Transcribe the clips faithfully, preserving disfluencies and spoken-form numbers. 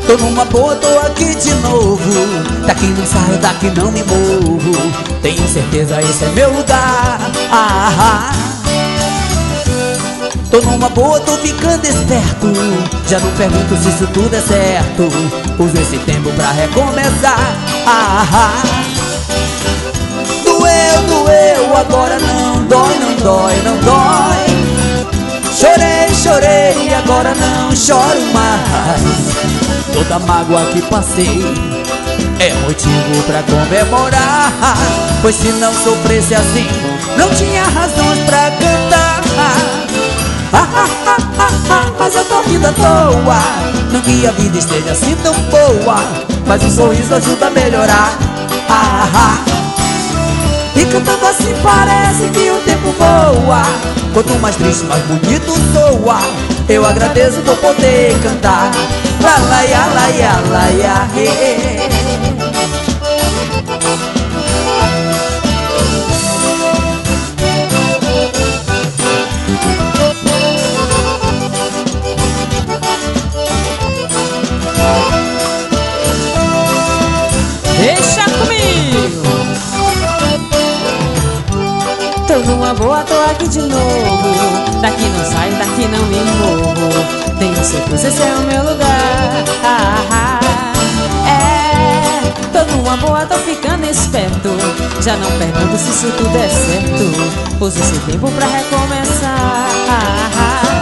Tô numa boa, tô aqui de novo. Daqui não saio, daqui não me movo. Tenho certeza esse é meu lugar. Ah, ah. Tô numa boa, tô ficando esperto. Já não pergunto se isso tudo é certo. Uso esse tempo pra recomeçar. Ah, ah. Doeu, doeu, agora não dói, não dói, não dói. Chorei, chorei, agora não choro mais. Toda mágoa que passei é motivo pra comemorar. Pois se não sofresse assim, não tinha razões pra cantar. Ah, ah, ah, ah, ah, mas eu tô rindo à toa. Não que a vida esteja assim tão boa, mas um sorriso ajuda a melhorar. Ah, ah. E cantando assim parece que o tempo voa. Quanto mais triste, mais bonito soa. Eu agradeço por poder cantar. La la ya, la ya, la ya, he. Deixa comigo. Tô numa boa, tô aqui de novo. Daqui não saio, daqui não me movo. Tenho certeza esse é o meu lugar. Ah, ah, é. Tô numa boa, tô ficando esperto. Já não pergunto se isso tudo é certo. Uso esse tempo pra recomeçar. Ah, ah.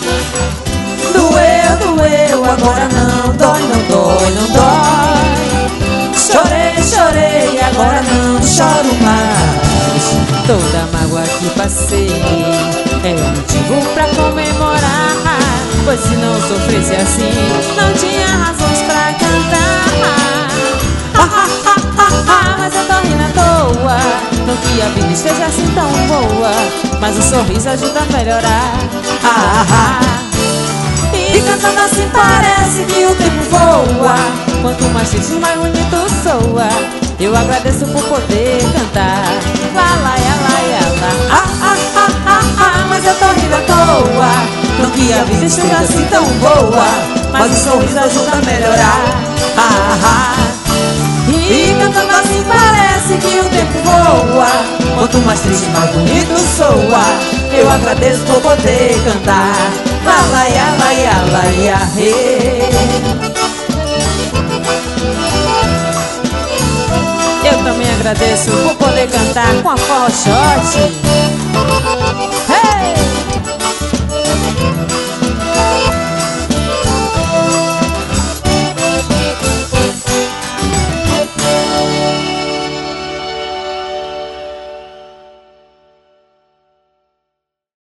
Doeu, doeu, agora não dói, não dói, não dói. Chorei, chorei, agora não choro mais. Toda mágoa que passei é motivo pra comemorar. Pois se não sofresse assim, não tinha razões pra cantar. Ah, ah, ah, ah, ah, mas eu tô rindo à toa. Não que a vida esteja assim tão boa, mas o sorriso ajuda a melhorar. Ah, ah. E cantando assim parece que o tempo voa. Quanto mais triste, mais bonito soa. Eu agradeço por poder cantar. Lá, lá, ya, lá, ya, lá. Ah, ah, ah, ah, ah, mas eu tô rindo à toa. Não que a vida esteja assim tão boa, mas o sorriso ajuda a melhorar. Ah, ah. E cantando assim parece que o tempo voa. Quanto mais triste, mais bonito soa. Eu agradeço por poder cantar. Lá, lá, ya, lá, ya, lá, ya, he. Eu também agradeço por poder cantar com a Forró Shot.